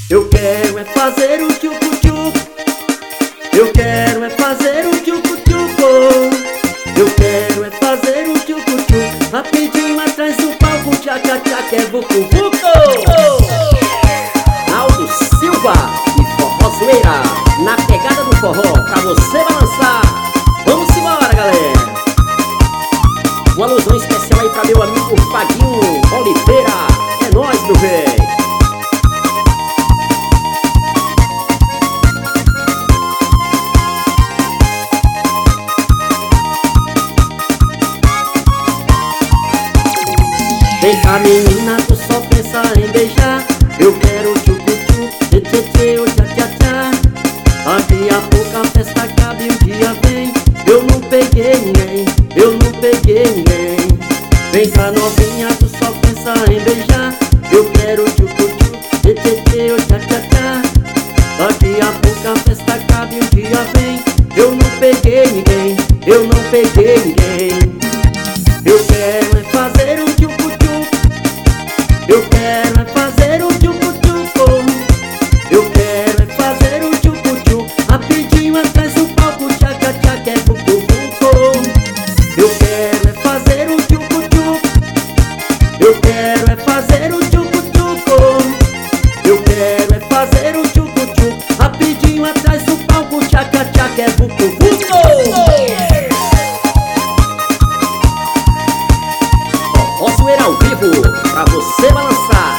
Eu quero é fazer o tchucu-tchucu. Eu quero é fazer o tchucu-tchucu. Eu quero é fazer o tchucu-tchucu. Rapidinho atrás do palco, tchaca-tchaca é vucu-vucu. Naldo Silva e Forrozoeira, na pegada do forró, pra você balançar. Vamos embora, galera. Uma alusão especial aí pra meu amigo Faguinho Oliveira. É nóis, meu véi. Vem cá, menina, tu só pensa em beijar. Eu quero tchucu-tchu, tchê-tchê-tchê, o tchá-tchá-tchá. Daqui a pouco a festa acaba e o dia vem. Eu não peguei ninguém, eu não peguei ninguém. Vem cá, novinha, tu só pensa em beijar. Eu quero tchucu-tchu, tchê-tchê-tchê, o tchá-tchá-tchá. Daqui a pouco a festa acaba e o dia vem. Eu não peguei ninguém, eu não peguei ninguém. Eu quero é fazer um tchucu-tchu. Eu quero é fazer o tchucu-tchucu. Eu quero é fazer o tchucu-tchucu. Rapidinho atrás do palco, tchaca-tchaca é vucu-vucu. Eu quero é fazer o tchucu-tchucu. Eu quero é fazer o tchucu-tchucu. Eu quero é fazer o tchucu-tchucu. Rapidinho atrás do palco, tchaca-tchaca é vucu-vucu. Forrozoeira ao vivo, pra você balançar.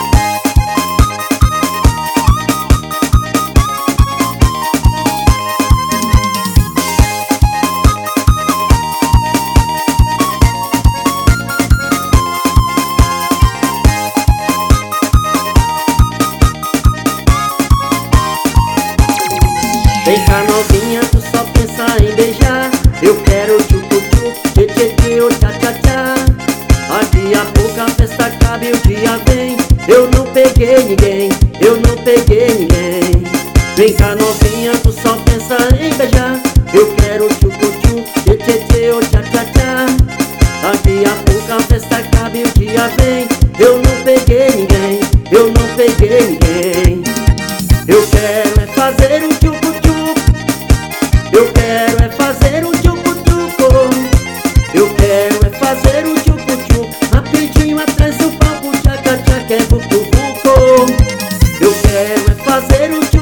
Vem cá, novinha, tu só pensa em beijar. Eu quero tchucu-tchu, tchê-tchê-tchê, o tchá-tchá-tchá. Daqui a pouco a festa acaba e o dia vem. Eu não peguei ninguém, eu não peguei ninguém. Vem cá, novinha, tu só pensa em beijar. Eu quero tchucu-tchu, tchê-tchê-tchê, o tchá-tchá-tchá. Daqui a pouco a festa acaba e o dia vem. Eu não peguei ninguém, eu não peguei ninguém. Eu quero é fazer um tchucu-tchu. Eu quero é fazer um tchucu-tchucu. Eu quero é fazer um tchucu-tchu. Rapidinho atrás do palco, tchaca-tchaca é vucu-vucu. Eu quero é fazer um tchucu-tchu.